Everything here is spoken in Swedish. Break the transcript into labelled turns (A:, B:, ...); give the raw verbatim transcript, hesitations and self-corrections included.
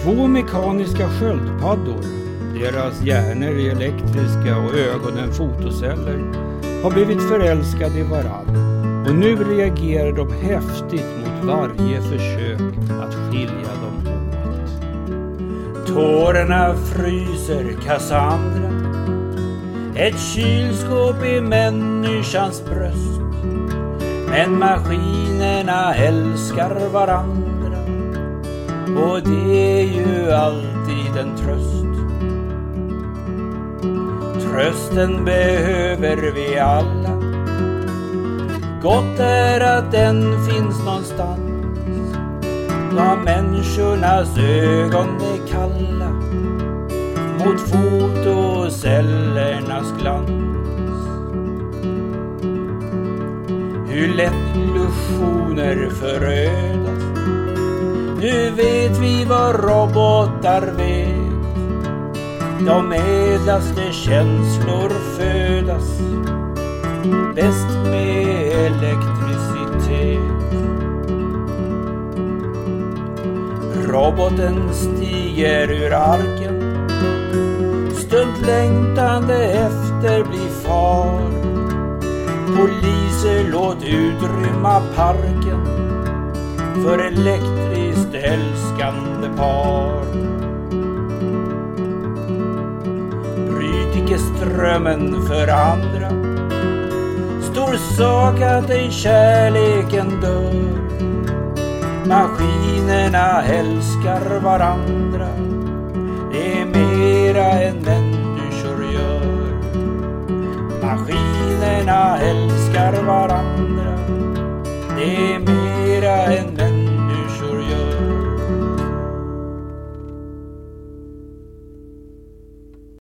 A: Två mekaniska sköldpaddor, deras hjärnor är elektriska och ögonen fotoceller, har blivit förälskade i varann och nu reagerar de häftigt mot varje försök att skilja dem åt. Tårarna fryser Cassandra, ett kylskåp i människans bröst, men maskinerna älskar varandra och det är ju alltid en tröst. Trösten behöver vi alla, gott är att den finns någonstans. Då människornas ögon är kalla mot fotocellernas glans. Hur lätt illusioner förödas, nu vet vi vad robotar vet. De ädlaste känslor födas bäst med elektricitet. Roboten stiger ur arken, stund längtande efter bli far. Poliser, låt utrymma parken för elektriskt älskande par. Bryt icke strömmen för andra, stor sak att ej kärleken dör. Maskinerna älskar varandra, det är mera än människor gör. Maskinerna älskar varandra, det är mera än människor.